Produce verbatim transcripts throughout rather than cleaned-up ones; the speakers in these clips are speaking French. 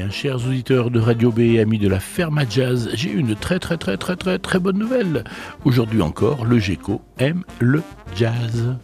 bien, chers auditeurs de Radio B et amis de la Ferme à Jazz, j'ai une très très très très très très bonne nouvelle. Aujourd'hui encore, le Geco aime le jazz.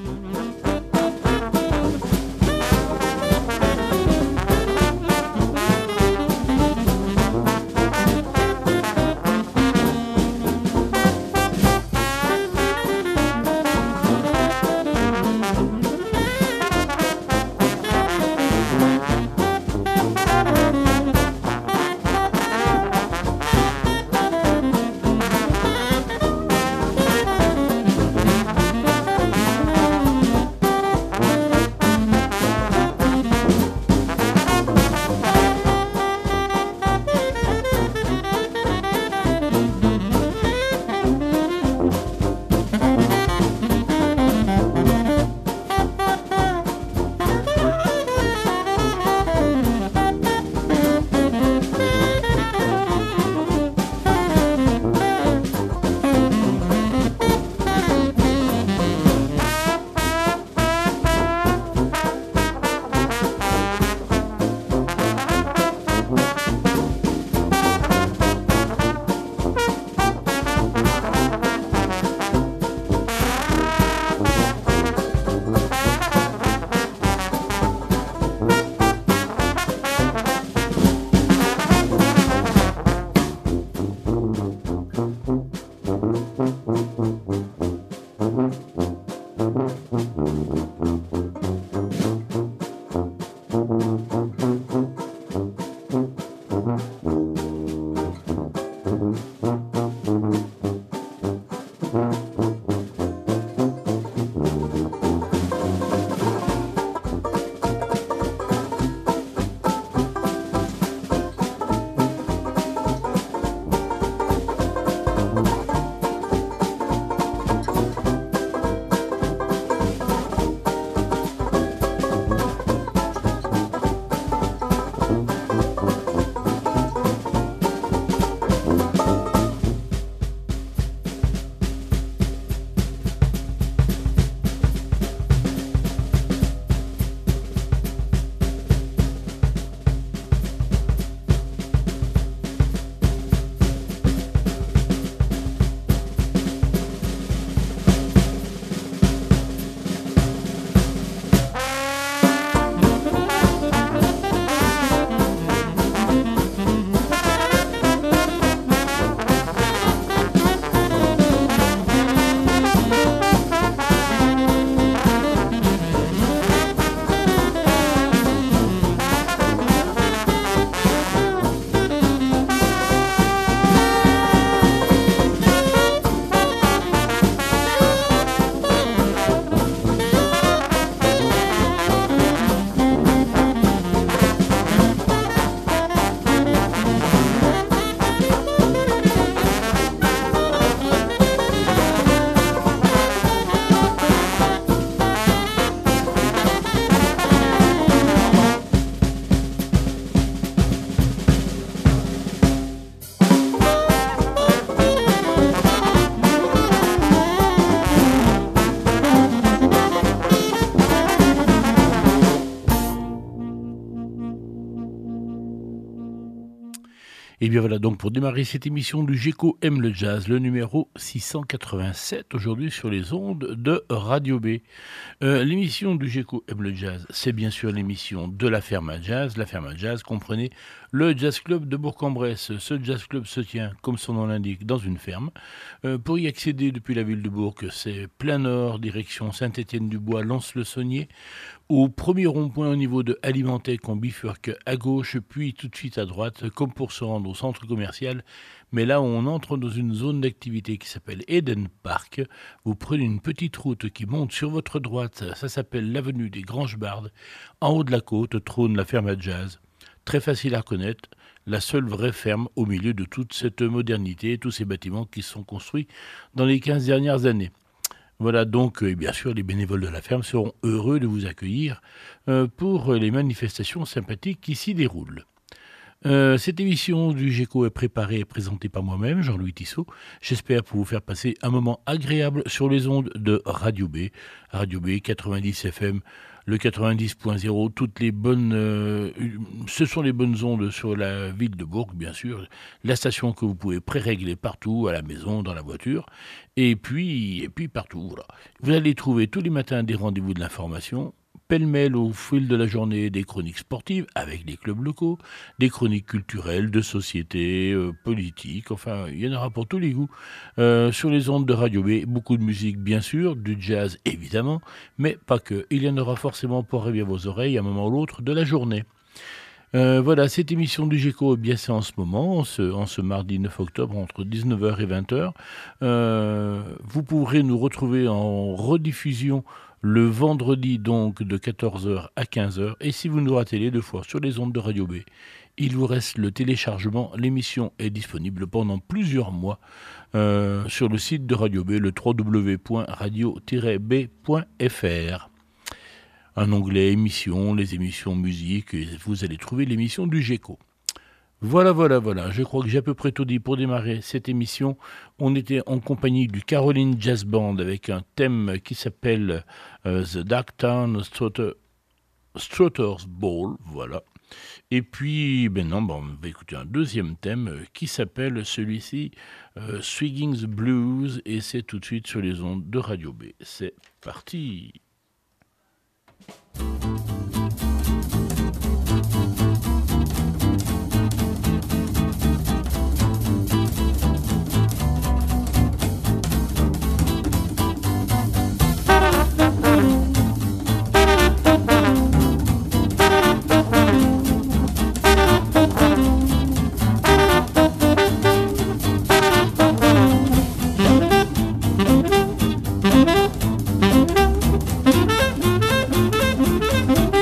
Et bien voilà donc pour démarrer cette émission du Geco aime le jazz, le numéro six cent quatre-vingt-sept, aujourd'hui sur les ondes de Radio B. Euh, l'émission du Geco aime le jazz, c'est bien sûr l'émission de la Ferme à Jazz. La Ferme à Jazz, comprenez le Jazz Club de Bourg-en-Bresse. Ce Jazz Club se tient, comme son nom l'indique, dans une ferme. Euh, pour y accéder depuis la ville de Bourg, c'est plein nord, direction Saint-Étienne-du-Bois, Lons-le-Saunier. Au premier rond-point au niveau de Alimentec, on bifurque à gauche, puis tout de suite à droite, comme pour se rendre au centre commercial. Mais là, on entre dans une zone d'activité qui s'appelle Eden Park. Vous prenez une petite route qui monte sur votre droite. Ça s'appelle l'avenue des Granges-Bardes. En haut de la côte trône la Ferme à Jazz. Très facile à reconnaître, la seule vraie ferme au milieu de toute cette modernité, tous ces bâtiments qui sont construits dans les quinze dernières années. Voilà donc, et bien sûr, les bénévoles de la ferme seront heureux de vous accueillir euh, pour les manifestations sympathiques qui s'y déroulent. Euh, cette émission du Geco est préparée et présentée par moi-même, Jean-Louis Tissot. J'espère pour vous faire passer un moment agréable sur les ondes de Radio B. Radio B quatre-vingt-dix F M, le quatre-vingt-dix point zéro, toutes les bonnes, euh, ce sont les bonnes ondes sur la ville de Bourg, bien sûr, la station que vous pouvez pré-régler partout, à la maison, dans la voiture, et puis, et puis partout. Voilà. Vous allez trouver tous les matins des rendez-vous de l'information, pêle-mêle au fil de la journée des chroniques sportives avec les clubs locaux, des chroniques culturelles, de société, euh, politiques, enfin, il y en aura pour tous les goûts. Euh, sur les ondes de Radio B, beaucoup de musique bien sûr, du jazz évidemment, mais pas que. Il y en aura forcément pour réveiller vos oreilles à un moment ou l'autre de la journée. Euh, voilà, cette émission du Géco, eh bien c'est en ce moment, en ce, en ce mardi neuf octobre, entre dix-neuf heures et vingt heures. Euh, vous pourrez nous retrouver en rediffusion le vendredi, donc, de quatorze heures à quinze heures. Et si vous nous ratez les deux fois sur les ondes de Radio B, il vous reste le téléchargement. L'émission est disponible pendant plusieurs mois euh, sur le site de Radio B, le w w w point radio tiret b point f r. Un onglet émissions, les émissions musique, et vous allez trouver l'émission du Géco. Voilà, voilà, voilà. Je crois que j'ai à peu près tout dit pour démarrer cette émission. On était en compagnie du Caroline Jazz Band avec un thème qui s'appelle euh, The Darktown Strutter, Strutter's Ball. Voilà. Et puis, ben non, ben on va écouter un deuxième thème euh, qui s'appelle celui-ci euh, Swinging the Blues. Et c'est tout de suite sur les ondes de Radio B. C'est parti. Thank you.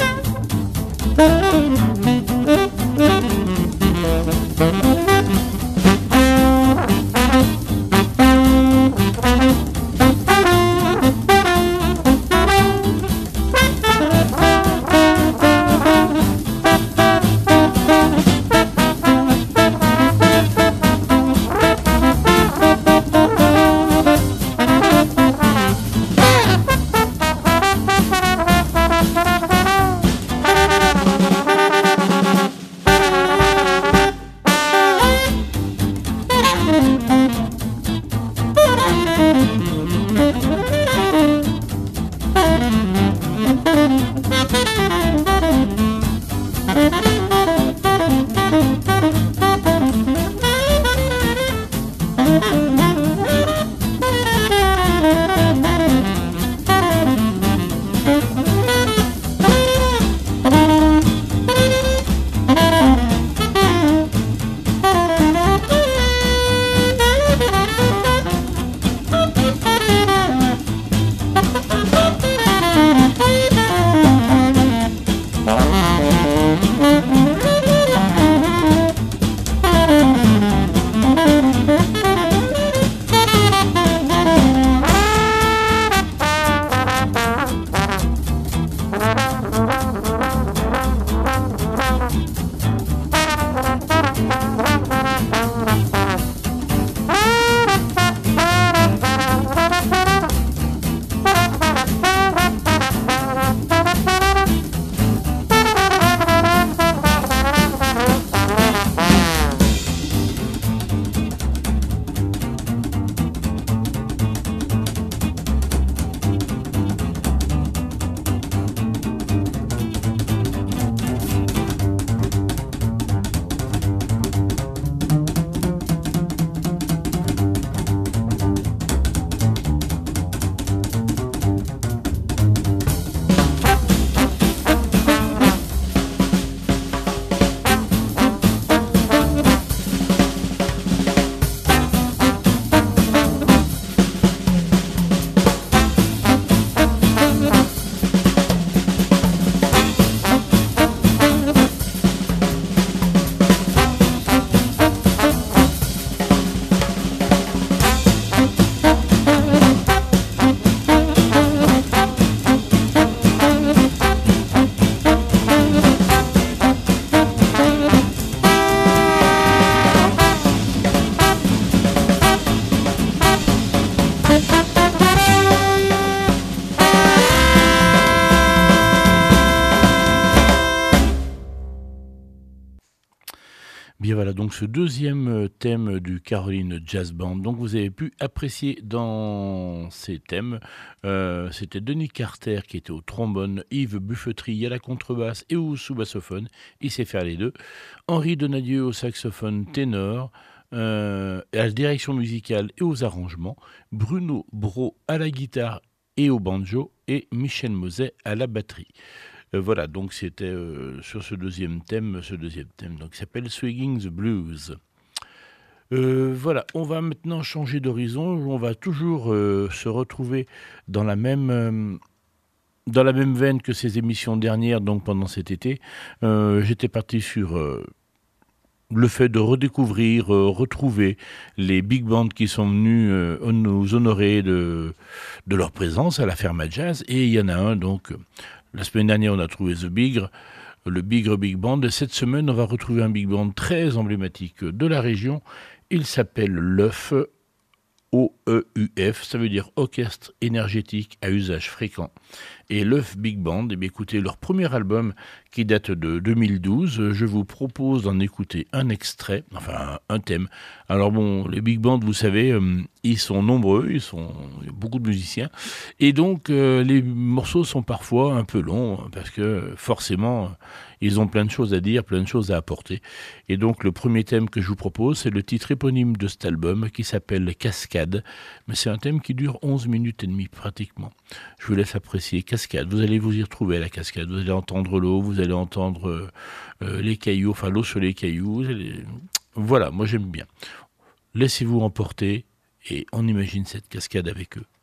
donc ce deuxième thème du Caroline Jazz Band. Donc vous avez pu apprécier dans ces thèmes, euh, c'était Denis Carter qui était au trombone, Yves Buffetry à la contrebasse et au sous-bassophone, il sait faire les deux, Henri Donadieu au saxophone ténor, euh, à la direction musicale et aux arrangements, Bruno Brault à la guitare et au banjo, et Michel Moset à la batterie. Euh, voilà, donc c'était euh, sur ce deuxième thème, ce deuxième thème, donc qui s'appelle Swinging the Blues. Euh, voilà, on va maintenant changer d'horizon. On va toujours euh, se retrouver dans la même euh, dans la même veine que ces émissions dernières, donc pendant cet été. Euh, j'étais parti sur euh, le fait de redécouvrir, euh, retrouver les big bands qui sont venus euh, nous honorer de, de leur présence à la Ferma Jazz. Et il y en a un, donc, euh, la semaine dernière, on a trouvé The Bigre, le Bigre Big Band. Cette semaine, on va retrouver un big band très emblématique de la région. Il s'appelle l'O E F, O E U F, ça veut dire Orchestre énergétique à usage fréquent. Et l'O E F Big Band, eh bien, écoutez, leur premier album qui date de deux mille douze, je vous propose d'en écouter un extrait, enfin un, un thème. Alors bon, les big bands, vous savez, euh, ils sont nombreux, ils sont, il y a beaucoup de musiciens, et donc euh, les morceaux sont parfois un peu longs, parce que forcément, ils ont plein de choses à dire, plein de choses à apporter. Et donc le premier thème que je vous propose, c'est le titre éponyme de cet album, qui s'appelle Cascade, mais c'est un thème qui dure onze minutes et demie pratiquement. Je vous laisse apprécier Cascade. Vous allez vous y retrouver à la cascade. Vous allez entendre l'eau, vous allez entendre euh, euh, les cailloux, enfin l'eau sur les cailloux. Vous allez... Voilà, moi j'aime bien. Laissez-vous emporter et on imagine cette cascade avec eux.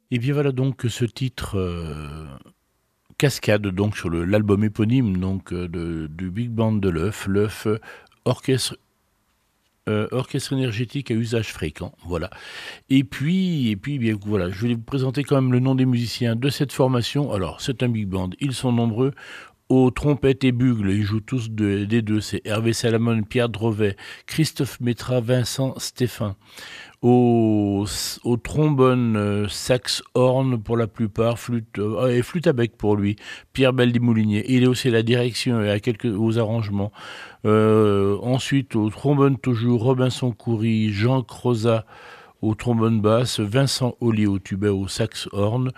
Et bien voilà donc ce titre euh, Cascade donc sur le, l'album éponyme donc euh, de, du Big Band de l'Œuf, l'Œuf euh, orchestre euh, orchestre énergétique à usage fréquent, voilà. Et puis et puis bien voilà, je vais vous présenter quand même le nom des musiciens de cette formation. Alors c'est un big band, ils sont nombreux. Aux trompettes et bugles, ils jouent tous de, des deux, c'est Hervé Salamone, Pierre Drovet, Christophe Métra, Vincent Stéphan. Au, au trombone, euh, sax, horn pour la plupart, flûte euh, et flûte à bec pour lui, Pierre Baldi-Moulinier. Il est aussi à la direction et à quelques, aux arrangements. Euh, ensuite, au trombone toujours, Robinson Coury, Jean Crozat au trombone basse, Vincent Ollier au tuba, au sax horn.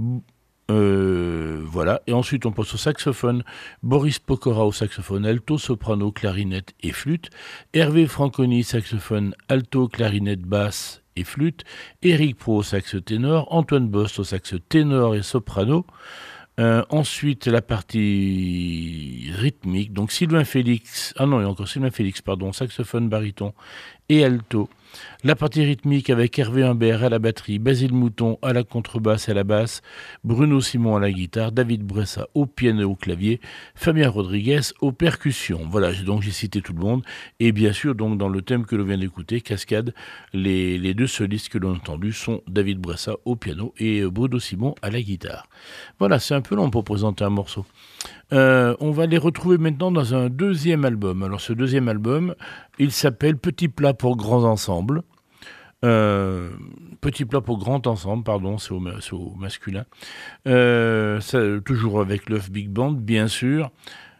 Euh, voilà, et ensuite on passe au saxophone, Boris Pokora au saxophone alto, soprano, clarinette et flûte, Hervé Franconi saxophone alto, clarinette basse et flûte, Éric Pro au sax ténor, Antoine Bost au sax ténor et soprano. Euh, ensuite la partie rythmique, donc Sylvain Félix, ah non il y a encore Sylvain Félix, pardon, saxophone baryton et alto. La partie rythmique avec Hervé Humbert à la batterie, Basile Mouton à la contrebasse et à la basse, Bruno Simon à la guitare, David Bressa au piano et au clavier, Fabien Rodriguez aux percussions. Voilà, donc j'ai cité tout le monde. Et bien sûr, donc dans le thème que l'on vient d'écouter, Cascade, les, les deux solistes que l'on a entendus sont David Bressa au piano et Bruno Simon à la guitare. Voilà, c'est un peu long pour présenter un morceau. Euh, on va les retrouver maintenant dans un deuxième album. Alors ce deuxième album, il s'appelle Petit plat pour grands ensembles. Euh, Petit plat pour grand ensemble, pardon, c'est au, c'est au masculin. Euh, ça, toujours avec l'Œuf Big Band, bien sûr.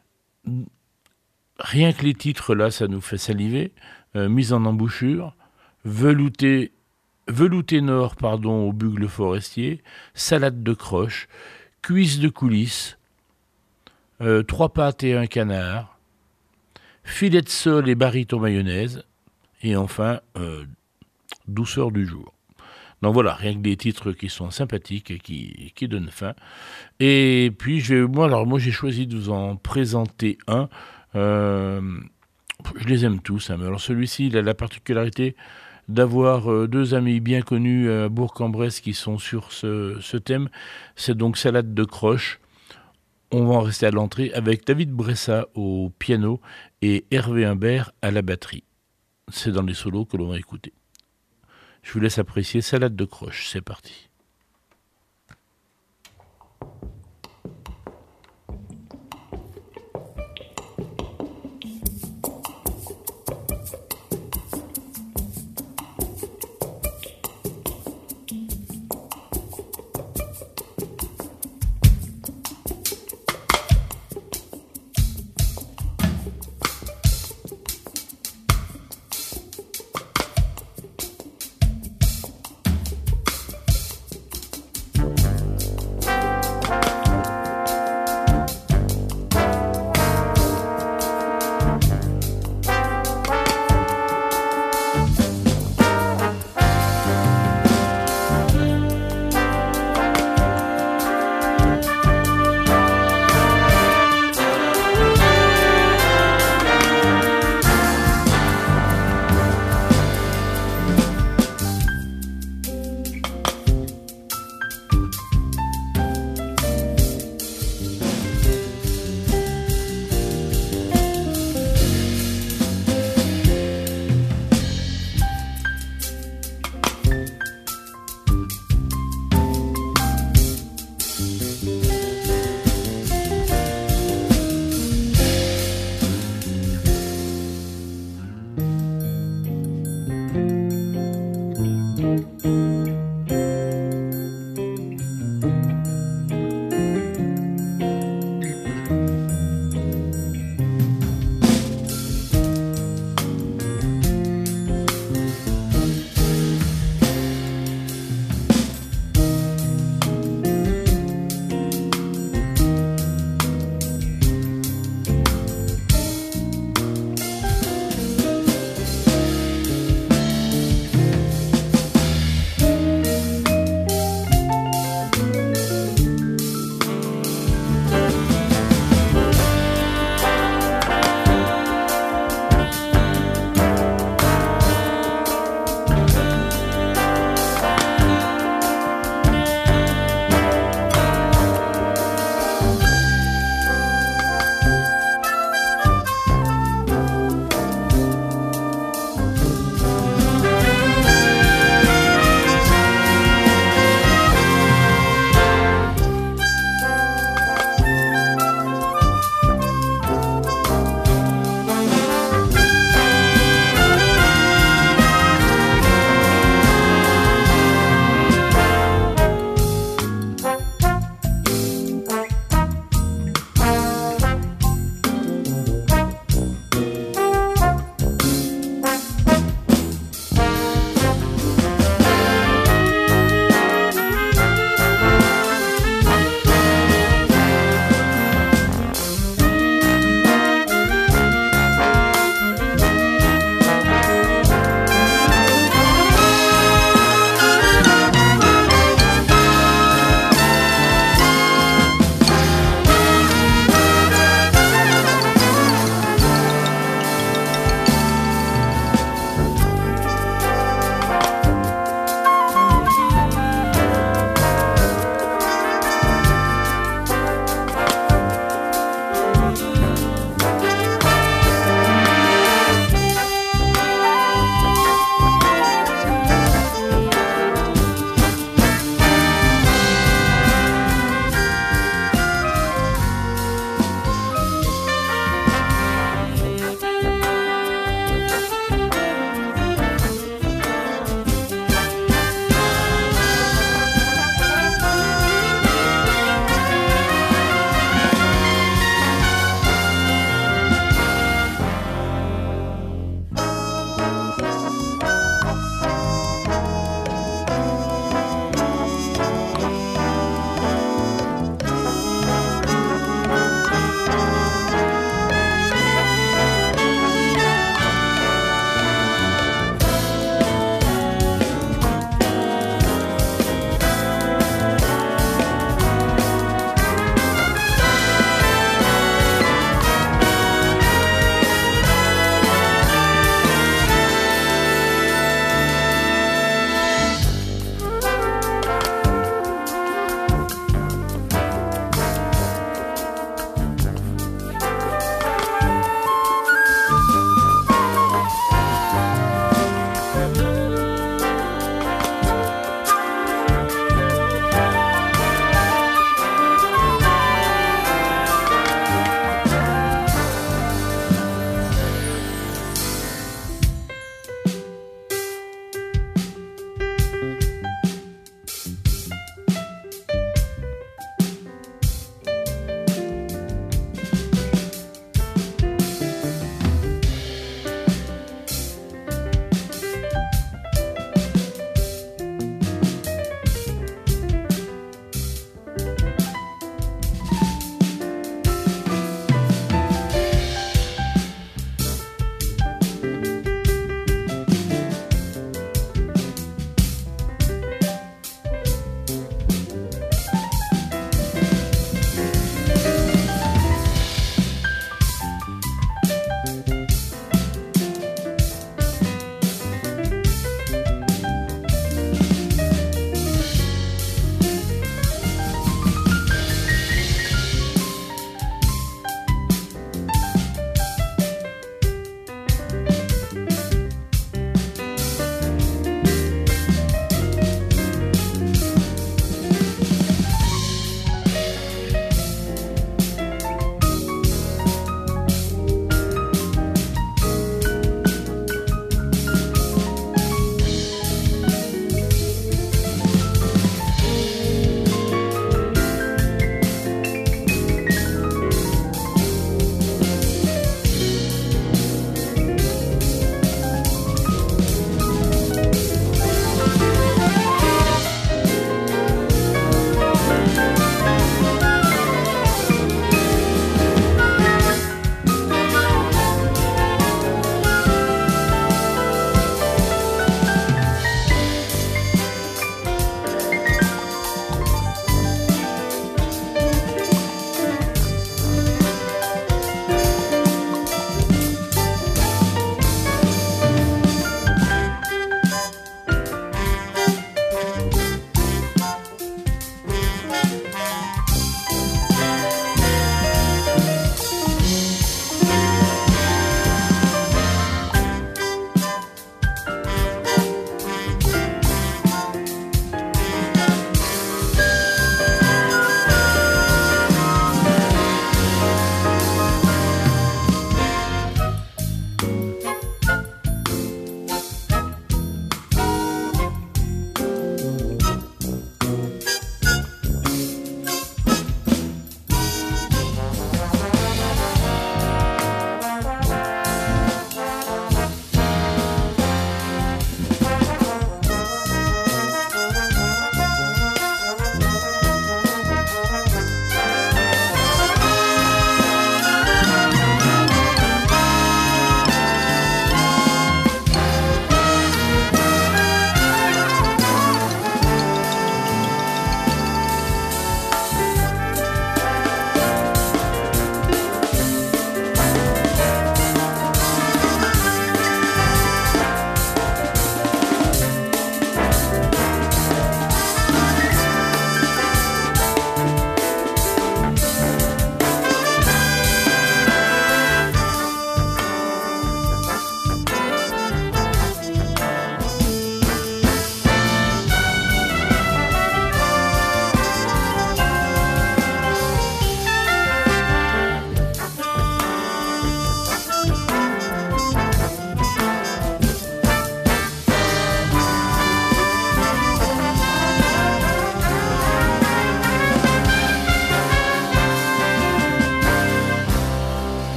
Rien que les titres là, ça nous fait saliver. Euh, mise en embouchure, velouté, velouté nord, pardon, au bugle forestier, salade de croche, cuisse de coulisses. Euh, trois pâtes et un canard, filet de sole et baryton mayonnaise, et enfin, euh, douceur du jour. Donc voilà, rien que des titres qui sont sympathiques et qui, qui donnent faim. Et puis, je vais, moi, alors, moi, j'ai choisi de vous en présenter un. Euh, je les aime tous, hein, mais alors celui-ci, il a la particularité d'avoir euh, deux amis bien connus à Bourg-en-Bresse qui sont sur ce, ce thème. C'est donc Salade de croche. On va en rester à l'entrée avec David Bressa au piano et Hervé Humbert à la batterie. C'est dans les solos que l'on va écouter. Je vous laisse apprécier Salade de croche, c'est parti.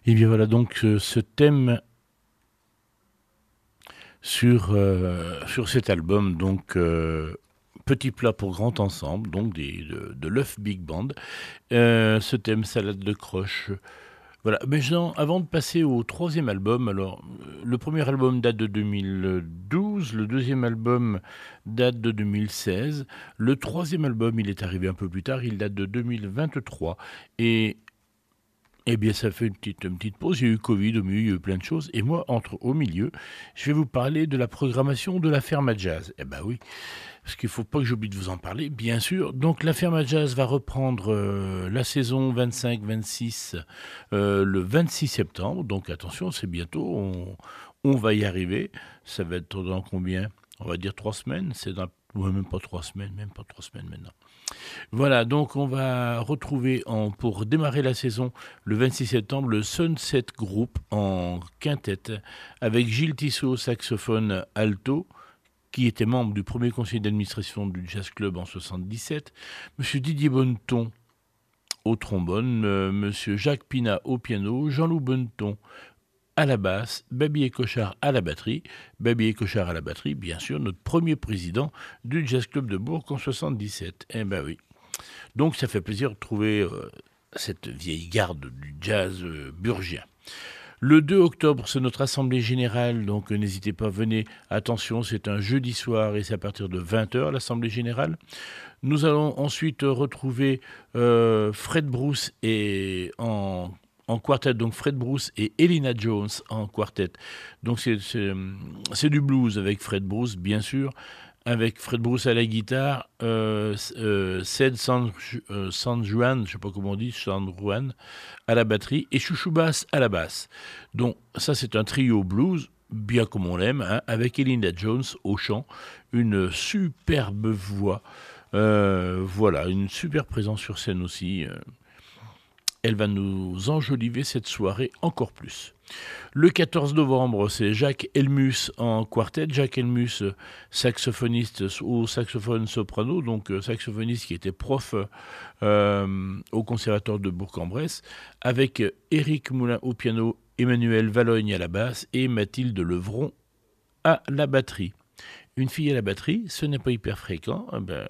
Et bien voilà donc euh, ce thème sur, euh, sur cet album, donc euh, Petit plat pour grand ensemble, donc des, de, de l'œuf Big Band. Euh, ce thème salade de croche. Voilà, mais Jean, avant de passer au troisième album, alors euh, le premier album date de deux mille douze, le deuxième album date de deux mille seize, le troisième album, il est arrivé un peu plus tard, il date de deux mille vingt-trois, et eh bien, ça fait une petite, une petite pause. Il y a eu Covid au milieu, il y a eu plein de choses. Et moi, entre au milieu, je vais vous parler de la programmation de la Ferme à Jazz. Eh ben oui, parce qu'il ne faut pas que j'oublie de vous en parler, bien sûr. Donc, la Ferme à Jazz va reprendre euh, la saison vingt-cinq vingt-six euh, le vingt-six septembre. Donc, attention, c'est bientôt. On, on va y arriver. Ça va être dans combien? On va dire trois semaines. C'est dans. Ouais, même pas trois semaines, même pas trois semaines maintenant. Voilà, donc on va retrouver en, pour démarrer la saison le vingt-six septembre le Sunset Group en quintette avec Gilles Tissot au saxophone alto qui était membre du premier conseil d'administration du Jazz Club en soixante-dix-sept, Monsieur Didier Bonneton au trombone, euh, Monsieur Jacques Pina au piano, Jean-Loup Bonneton à la basse, Babi et Cochard à la batterie, Babi et Cochard à la batterie, bien sûr, notre premier président du Jazz Club de Bourg en soixante-dix-sept. Eh ben oui. Donc ça fait plaisir de trouver euh, cette vieille garde du jazz euh, burgien. Le deux octobre, c'est notre assemblée générale, donc euh, n'hésitez pas, venez. Attention, c'est un jeudi soir et c'est à partir de vingt heures l'assemblée générale. Nous allons ensuite retrouver euh, Fred Bruce et en, en quartet, donc Fred Bruce et Elina Jones en quartet. Donc c'est, c'est, c'est du blues avec Fred Bruce, bien sûr, avec Fred Bruce à la guitare, euh, euh, Ced San, euh, San Juan, je ne sais pas comment on dit, San Juan à la batterie et Chouchou Bass à la basse. Donc ça c'est un trio blues, bien comme on l'aime, hein, avec Elina Jones au chant, une superbe voix. Euh, voilà, une super présence sur scène aussi. Euh, elle va nous enjoliver cette soirée encore plus. Le quatorze novembre, c'est Jacques Helmus en quartet. Jacques Helmus, saxophoniste au saxophone soprano, donc saxophoniste qui était prof euh, au conservatoire de Bourg-en-Bresse, avec Éric Moulin au piano, Emmanuel Valogne à la basse et Mathilde Levron à la batterie. Une fille à la batterie, ce n'est pas hyper fréquent. Ben,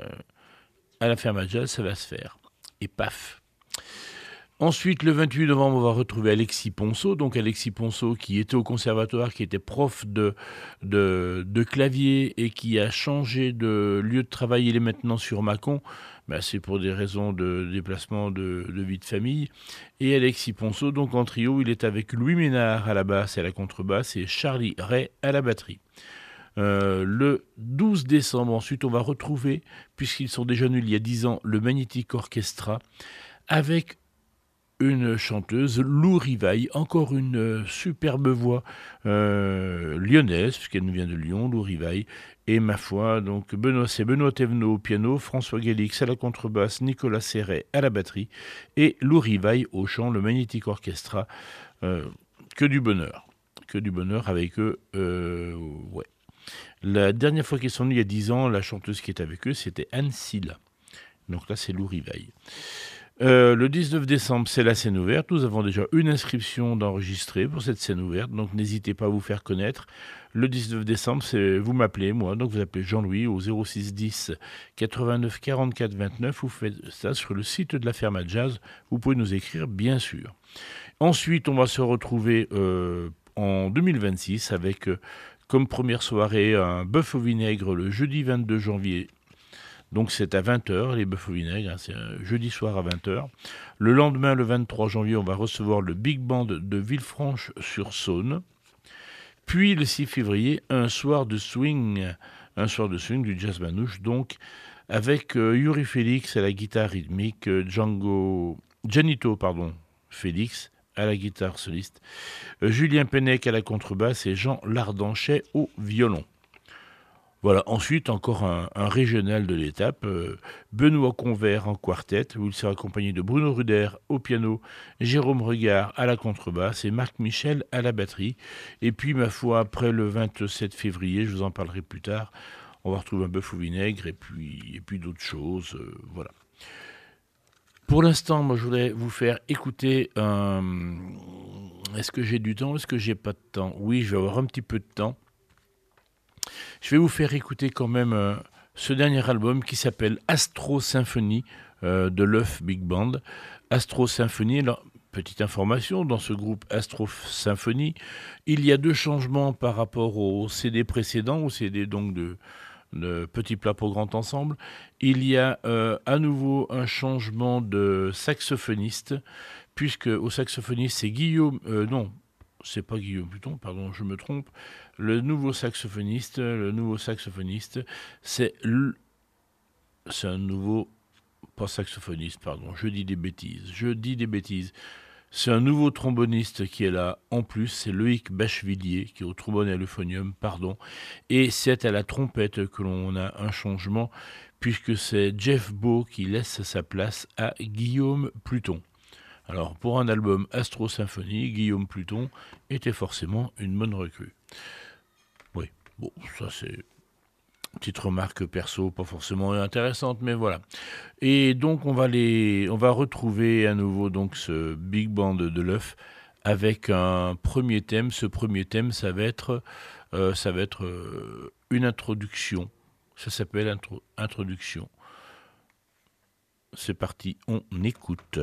à la Ferme à Jazz, ça va se faire. Et paf. Ensuite, le vingt-huit novembre, on va retrouver Alexis Ponceau. Donc Alexis Ponceau qui était au conservatoire, qui était prof de, de, de clavier et qui a changé de lieu de travail. Il est maintenant sur Mâcon. Ben, c'est pour des raisons de déplacement de, de vie de famille. Et Alexis Ponceau, donc en trio, il est avec Louis Ménard à la basse et à la contrebasse et Charlie Ray à la batterie. Euh, le douze décembre, ensuite, on va retrouver, puisqu'ils sont déjà nuls il y a dix ans, le Magnétique Orchestra, avec une chanteuse, Lou Rivaille, encore une euh, superbe voix euh, lyonnaise, puisqu'elle nous vient de Lyon, Lou Rivaille, et ma foi, donc Benoît, c'est Benoît Thévenot au piano, François Gélix à la contrebasse, Nicolas Serret à la batterie, et Lou Rivaille au chant, le Magnétique Orchestra, euh, que du bonheur, que du bonheur avec eux, euh, ouais. La dernière fois qu'ils sont venus, il y a dix ans, la chanteuse qui est avec eux, c'était Anne Silla. Donc là, c'est Lou Rivaille. Euh, le dix-neuf décembre, c'est la scène ouverte. Nous avons déjà une inscription d'enregistrer pour cette scène ouverte, donc n'hésitez pas à vous faire connaître. Le dix-neuf décembre, c'est, vous m'appelez, moi, donc vous appelez Jean-Louis au zéro six dix quatre-vingt-neuf quarante-quatre vingt-neuf. Vous faites ça sur le site de la Ferme à Jazz. Vous pouvez nous écrire, bien sûr. Ensuite, on va se retrouver euh, en deux mille vingt-six avec... Euh, comme première soirée, un bœuf au vinaigre le jeudi vingt-deux janvier. Donc c'est à vingt heures, les bœufs au vinaigre, hein, c'est un jeudi soir à vingt heures. Le lendemain, le vingt-trois janvier, on va recevoir le Big Band de Villefranche-sur-Saône. Puis le six février, un soir de swing, un soir de swing du jazz manouche, donc avec euh, Yuri Félix à la guitare rythmique, euh, Django, Janito, pardon, Félix à la guitare soliste, euh, Julien Pennec à la contrebasse et Jean Lardanchet au violon. Voilà, ensuite encore un, un régional de l'étape, euh, Benoît Convert en quartet, où il sera accompagné de Bruno Ruder au piano, Jérôme Regard à la contrebasse et Marc Michel à la batterie. Et puis, ma foi, après le vingt-sept février, je vous en parlerai plus tard, on va retrouver un bœuf au vinaigre et puis, et puis d'autres choses, euh, voilà. Pour l'instant, moi, je voudrais vous faire écouter un... Est-ce que j'ai du temps? Est-ce que j'ai pas de temps? Oui, je vais avoir un petit peu de temps. Je vais vous faire écouter quand même euh, ce dernier album qui s'appelle Astro Symphony euh, de l'Œuf Big Band. Astro Symphony, alors, petite information, dans ce groupe Astro Symphony, il y a deux changements par rapport au C D précédent, au C D donc de, de Petit Plat pour Grand Ensemble. Il y a euh, à nouveau un changement de saxophoniste, puisque au saxophoniste c'est Guillaume, euh, non, c'est pas Guillaume Pluton, pardon, je me trompe. Le nouveau saxophoniste, le nouveau saxophoniste, c'est le, c'est un nouveau, pas saxophoniste, pardon, je dis des bêtises, je dis des bêtises. C'est un nouveau tromboniste qui est là en plus, c'est Loïc Bachvillier, qui est au trombone et à l'euphonium, pardon. Et c'est à la trompette que l'on a un changement, puisque c'est Jeff Beau qui laisse sa place à Guillaume Pluton. Alors, pour un album Astro Symphony, Guillaume Pluton était forcément une bonne recrue. Oui, bon, ça c'est une petite remarque perso, pas forcément intéressante, mais voilà. Et donc, on va, les, on va retrouver à nouveau donc, ce Big Band de l'Œuf avec un premier thème. Ce premier thème, ça va être, euh, ça va être euh, une introduction. Ça s'appelle intro, Introduction. C'est parti, on écoute.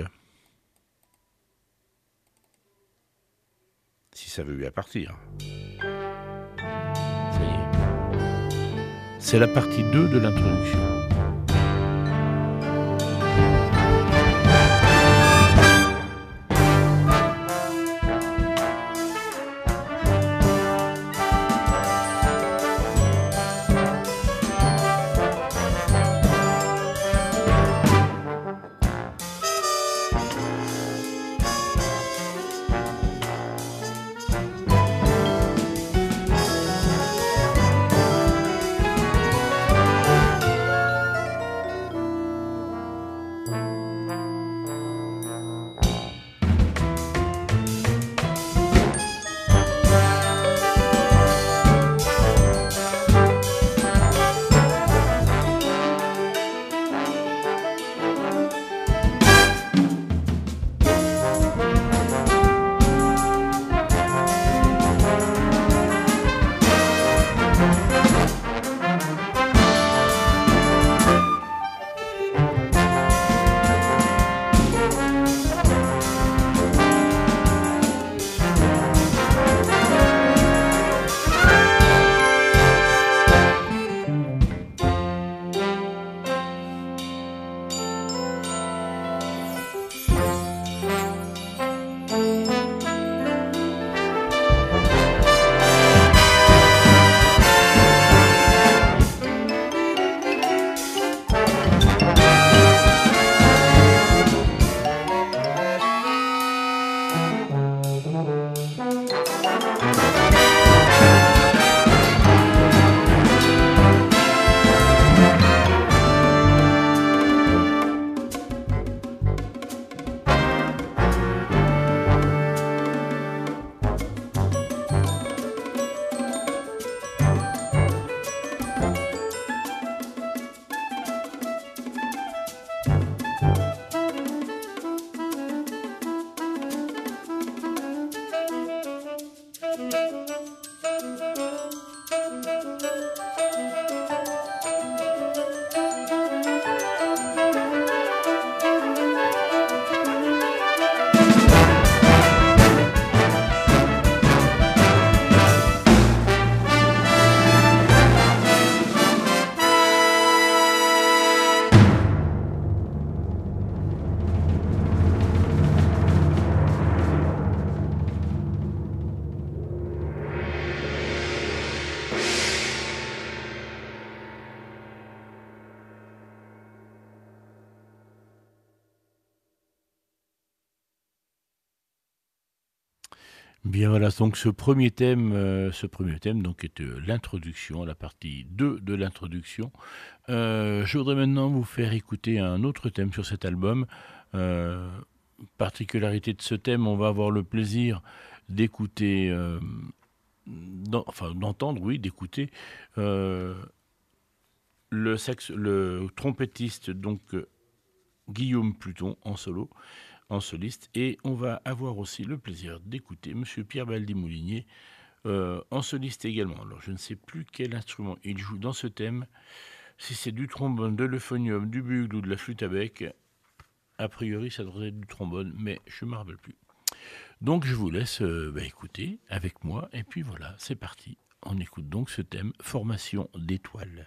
Si ça veut bien partir. Ça y est. C'est la partie deux de l'introduction. Bien voilà, donc ce premier thème, euh, ce premier thème donc est euh, l'introduction, la partie deux de l'introduction. Euh, je voudrais maintenant vous faire écouter un autre thème sur cet album. Euh, particularité de ce thème, on va avoir le plaisir d'écouter, euh, d'en- enfin d'entendre, oui, d'écouter euh, le, sax, le trompettiste donc euh, Guillaume Pluton en solo, en soliste. Et on va avoir aussi le plaisir d'écouter Monsieur Pierre Baldi-Moulinier euh, en soliste également. Alors je ne sais plus quel instrument il joue dans ce thème, si c'est du trombone, de l'euphonium, du bugle ou de la flûte à bec. A priori ça devrait être du trombone, mais je ne me rappelle plus. Donc je vous laisse euh, bah, écouter avec moi, et puis voilà, c'est parti. On écoute donc ce thème, formation d'étoiles.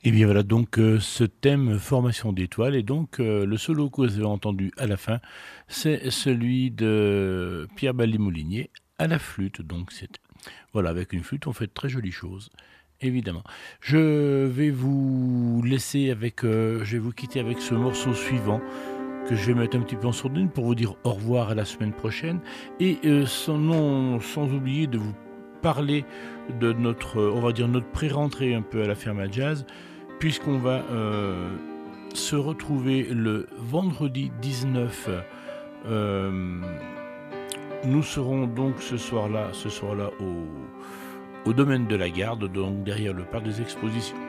Et bien voilà donc euh, ce thème formation d'étoiles et donc euh, le solo que vous avez entendu à la fin, c'est celui de Pierre Bally-Moulinier à la flûte. Donc c'est voilà, avec une flûte on fait de très jolies choses, évidemment. Je vais vous laisser avec, euh, je vais vous quitter avec ce morceau suivant que je vais mettre un petit peu en sourdine pour vous dire au revoir à la semaine prochaine et euh, sans, non, sans oublier de vous parler de notre, on va dire notre pré-rentrée un peu à la ferme à jazz, puisqu'on va euh, se retrouver le vendredi dix-neuf. Euh, nous serons donc ce soir-là, ce soir-là au, au domaine de la Garde, donc derrière le parc des expositions,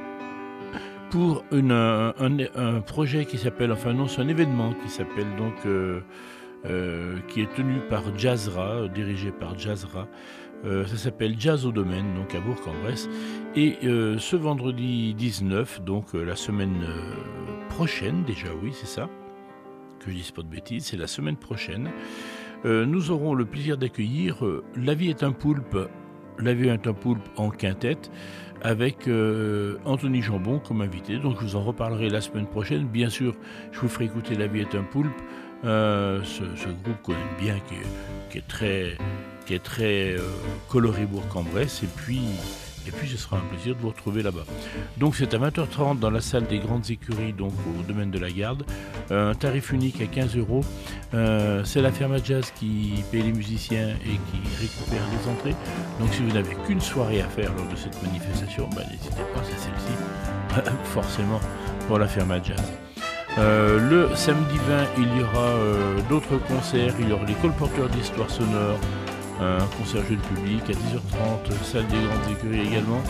pour une, un, un projet qui s'appelle, enfin non, c'est un événement qui s'appelle donc, euh, euh, qui est tenu par Jazzra, dirigé par Jazzra. Euh, ça s'appelle Jazz au Domaine, donc à Bourg-en-Bresse. Et euh, ce vendredi dix-neuf, donc euh, la semaine euh, prochaine, déjà oui, c'est ça, que je dise pas de bêtises, c'est la semaine prochaine, euh, nous aurons le plaisir d'accueillir euh, La vie est un poulpe, La vie est un poulpe en quintette, avec euh, Anthony Jambon comme invité. Donc je vous en reparlerai la semaine prochaine. Bien sûr, je vous ferai écouter La vie est un poulpe, euh, ce, ce groupe qu'on aime bien, qui est, qui est très... qui est très euh, coloré Bourg-en-Bresse, et puis, et puis ce sera un plaisir de vous retrouver là-bas. Donc c'est à vingt heures trente dans la salle des Grandes Écuries, donc au domaine de la Garde, euh, un tarif unique à quinze euros. Euh, c'est la ferme à jazz qui paye les musiciens et qui récupère les entrées. Donc si vous n'avez qu'une soirée à faire lors de cette manifestation, bah, n'hésitez pas, c'est celle-ci, forcément, pour la ferme à jazz. Euh, le samedi vingt, il y aura euh, d'autres concerts, il y aura les colporteurs d'histoire sonore, un concert jeune public à dix heures trente, salle des Grandes Écuries également,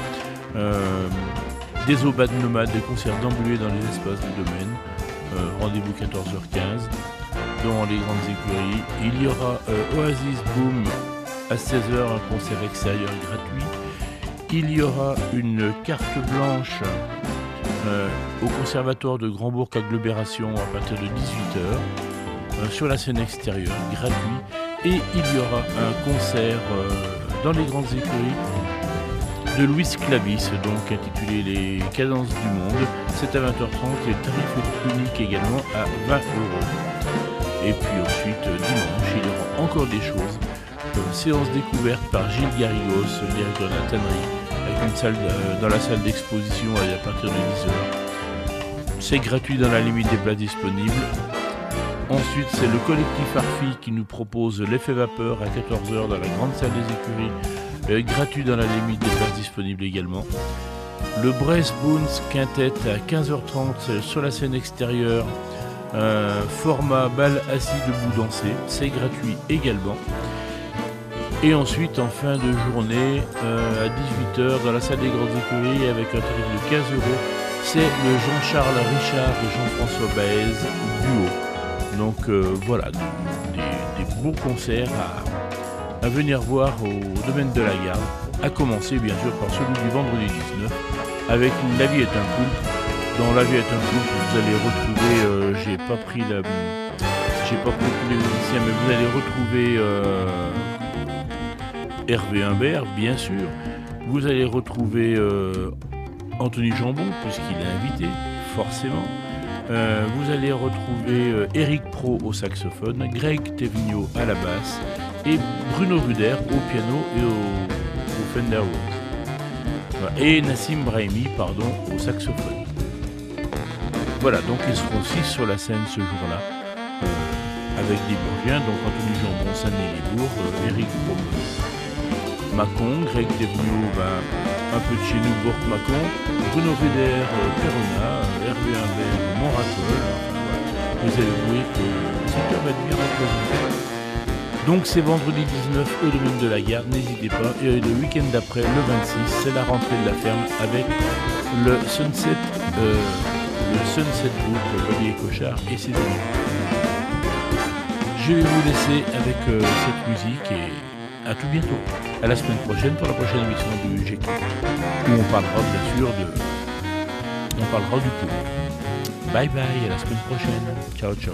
euh, des aubades nomades, des concerts d'emblée dans les espaces du domaine, euh, rendez-vous quatorze heures quinze dans les Grandes Écuries. Il y aura euh, Oasis Boom à seize heures, un concert extérieur gratuit. Il y aura une carte blanche euh, au conservatoire de Grand-Bourg Agglomération à partir de dix-huit heures, euh, sur la scène extérieure, gratuit. Et il y aura un concert euh, dans les Grandes Écuries de Louis Clavis, donc intitulé Les Cadences du Monde. C'est à vingt heures trente et le tarif unique également à vingt euros. Et puis ensuite, dimanche, il y aura encore des choses. Euh, séance découverte par Gilles Garrigos, le directeur de la tannerie, avec une salle euh, dans la salle d'exposition à partir de dix heures. C'est gratuit dans la limite des places disponibles. Ensuite, c'est le collectif Arfi qui nous propose l'effet vapeur à quatorze heures dans la grande salle des écuries, euh, gratuit dans la limite des places disponibles également. Le Brest Boons Quintet à quinze heures trente sur la scène extérieure, euh, format balle assis debout dansé, c'est gratuit également. Et ensuite, en fin de journée, euh, à dix-huit heures dans la salle des grandes écuries avec un tarif de quinze euros, c'est le Jean-Charles Richard et Jean-François Baez duo. Donc euh, voilà, des, des beaux concerts à, à venir voir au domaine de la Garde, à commencer bien sûr par celui du vendredi dix-neuf, avec La vie est un poulpe. Dans La vie est un poulpe, vous allez retrouver, euh, j'ai pas pris la, j'ai pas pris tous les musiciens, mais vous allez retrouver euh, Hervé Humbert, bien sûr. Vous allez retrouver euh, Anthony Jambon, puisqu'il est invité, forcément. Euh, vous allez retrouver euh, Eric Pro au saxophone, Greg Tevigno à la basse et Bruno Ruder au piano et au, au Fender Rhodes. Voilà. Et Nassim Brahimi, pardon, au saxophone. Voilà, donc ils seront six sur la scène ce jour-là, euh, avec des Bourgiens, donc Anthony Jambon, Saint-Denis-les-Bourgs, euh, Eric Pro, Mâcon, Greg Tevigno, ben, un peu de chez nous, Bourg-Mâcon, Bruno Ruder, euh, Perona, euh, Hervé Humbert, Montracol, enfin, voilà. Vous allez voir que le secteur va être bien représenté. Donc c'est vendredi dix-neuf au domaine de la Garde, n'hésitez pas. Et le week-end d'après, le vingt-six, c'est la rentrée de la ferme avec le Sunset, euh, le Sunset Group, Olivier Cochard et ses amis. Je vais vous laisser avec euh, cette musique et à tout bientôt. À la semaine prochaine pour la prochaine émission du G Q, où on parlera bien sûr de, on parlera du coup. Bye bye, à la semaine prochaine. Ciao ciao.